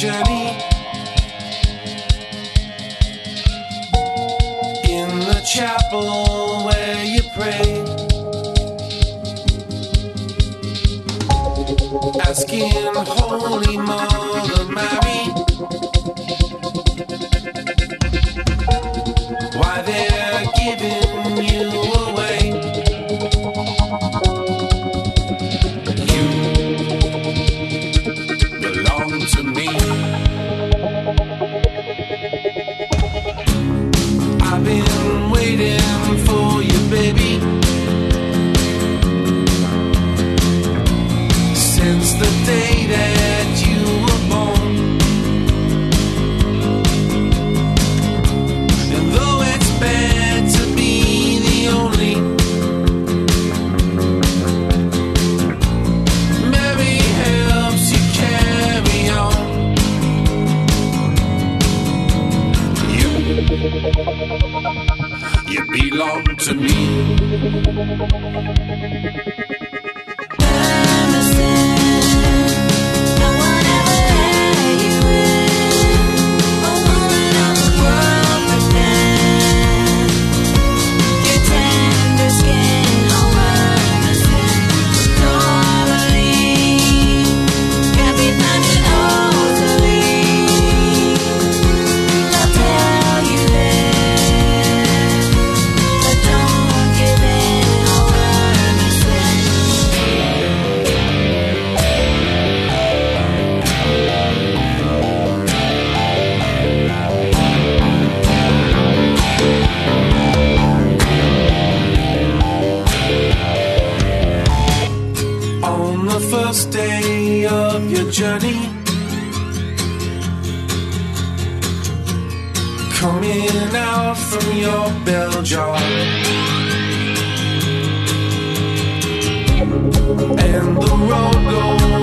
journey. In the chapel where you pray, asking Holy Mother Mary why they're giving you away. You belong to me. I've been waiting for you, baby, since the day that you were born. And though it's bad to be the only, Mary helps you carry on. You belong to me. Day of your journey, coming out from your bell jar, and the road goes